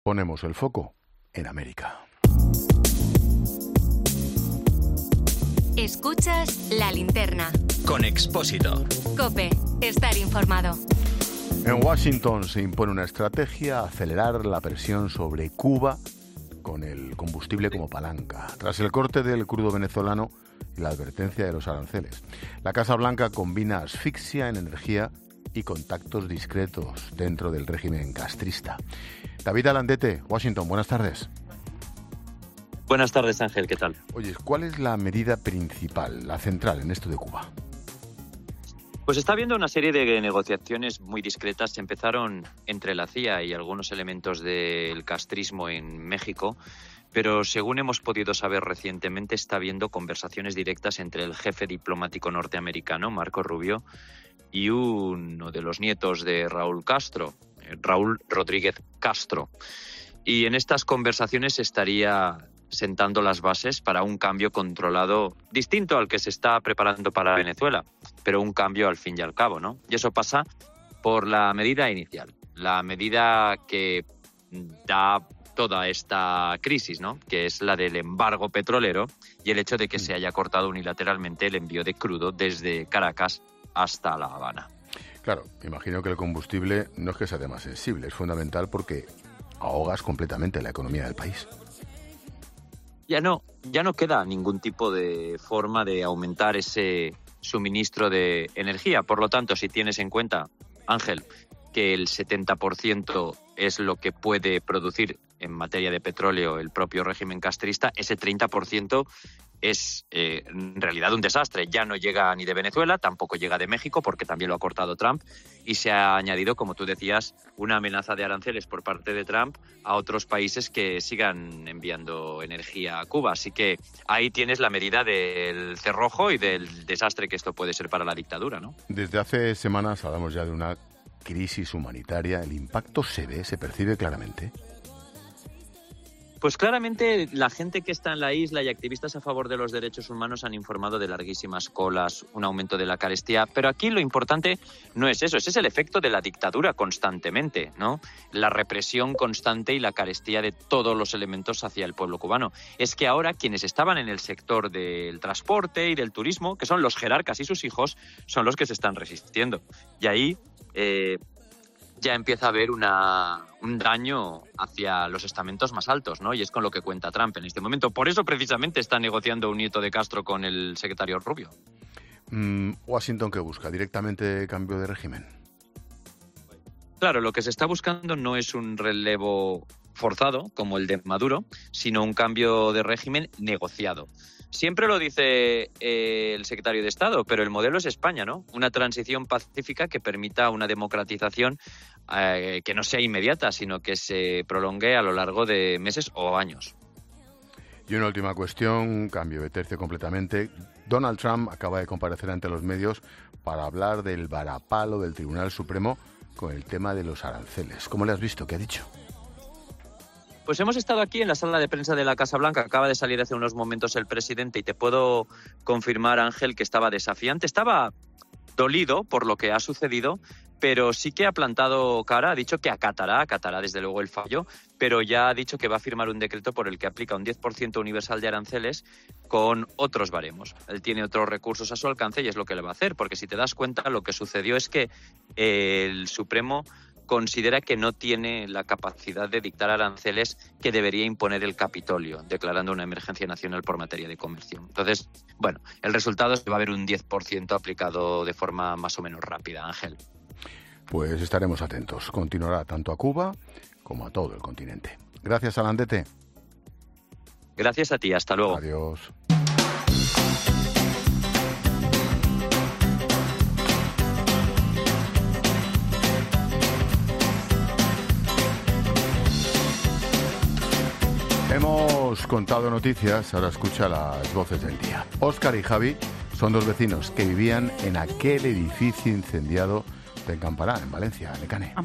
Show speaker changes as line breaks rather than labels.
Ponemos el foco en América.
Escuchas La Linterna.
Con Expósito.
COPE. Estar informado.
En Washington se impone una estrategia: acelerar la presión sobre Cuba con el combustible como palanca, tras el corte del crudo venezolano y la advertencia de los aranceles. La Casa Blanca combina asfixia en energía y contactos discretos dentro del régimen castrista. David Alandete, Washington, buenas tardes.
Buenas tardes, Ángel, ¿qué tal?
Oye, ¿cuál es la medida principal, la central en esto de Cuba?
Pues está habiendo una serie de negociaciones muy discretas. Empezaron entre la CIA y algunos elementos del castrismo en México, pero según hemos podido saber recientemente, está habiendo conversaciones directas entre el jefe diplomático norteamericano, Marco Rubio, y uno de los nietos de Raúl Castro, Raúl Rodríguez Castro. Y en estas conversaciones se estaría sentando las bases para un cambio controlado distinto al que se está preparando para Venezuela, pero un cambio al fin y al cabo, ¿no? Y eso pasa por la medida inicial, la medida que da toda esta crisis, ¿no? Que es la del embargo petrolero y el hecho de que se haya cortado unilateralmente el envío de crudo desde Caracas hasta La Habana.
Claro, imagino que el combustible no es que sea más sensible, es fundamental porque ahogas completamente la economía del país.
Ya no queda ningún tipo de forma de aumentar ese suministro de energía. Por lo tanto, si tienes en cuenta, Ángel, que el 70% es lo que puede producir en materia de petróleo el propio régimen castrista, ese 30% es en realidad un desastre. Ya no llega ni de Venezuela, tampoco llega de México, porque también lo ha cortado Trump, y se ha añadido, como tú decías, una amenaza de aranceles por parte de Trump a otros países que sigan enviando energía a Cuba. Así que ahí tienes la medida del cerrojo y del desastre que esto puede ser para la dictadura, ¿no?
Desde hace semanas hablamos ya de una crisis humanitaria. ¿El impacto se ve, se percibe claramente?
Pues claramente la gente que está en la isla y activistas a favor de los derechos humanos han informado de larguísimas colas, un aumento de la carestía, pero aquí lo importante no es eso, ese es el efecto de la dictadura constantemente, ¿no? La represión constante y la carestía de todos los elementos hacia el pueblo cubano. Es que ahora quienes estaban en el sector del transporte y del turismo, que son los jerarcas y sus hijos, son los que se están resistiendo. Y ahí ya empieza a haber un daño hacia los estamentos más altos, ¿no? Y es con lo que cuenta Trump en este momento. Por eso, precisamente, está negociando un nieto de Castro con el secretario Rubio.
¿Washington qué busca? ¿Directamente cambio de régimen?
Claro, lo que se está buscando no es un relevo forzado, como el de Maduro, sino un cambio de régimen negociado. Siempre lo dice el secretario de Estado, pero el modelo es España, ¿no? Una transición pacífica que permita una democratización que no sea inmediata, sino que se prolongue a lo largo de meses o años.
Y una última cuestión, cambio de tercio completamente. Donald Trump acaba de comparecer ante los medios para hablar del varapalo del Tribunal Supremo con el tema de los aranceles. ¿Cómo le has visto? ¿Qué ha dicho?
Pues hemos estado aquí en la sala de prensa de la Casa Blanca. Acaba de salir hace unos momentos el presidente y te puedo confirmar, Ángel, que estaba desafiante. Estaba dolido por lo que ha sucedido, pero sí que ha plantado cara. Ha dicho que acatará desde luego el fallo, pero ya ha dicho que va a firmar un decreto por el que aplica un 10% universal de aranceles con otros baremos. Él tiene otros recursos a su alcance y es lo que le va a hacer, porque si te das cuenta, lo que sucedió es que el Supremo considera que no tiene la capacidad de dictar aranceles que debería imponer el Capitolio, declarando una emergencia nacional por materia de comercio. Entonces, bueno, el resultado es que va a haber un 10% aplicado de forma más o menos rápida, Ángel.
Pues estaremos atentos. Continuará tanto a Cuba como a todo el continente. Gracias, Alandete.
Gracias a ti, hasta luego.
Adiós. Hemos contado noticias, ahora escucha las voces del día. Óscar y Javi son dos vecinos que vivían en aquel edificio incendiado de Campará, en Valencia, Alecane.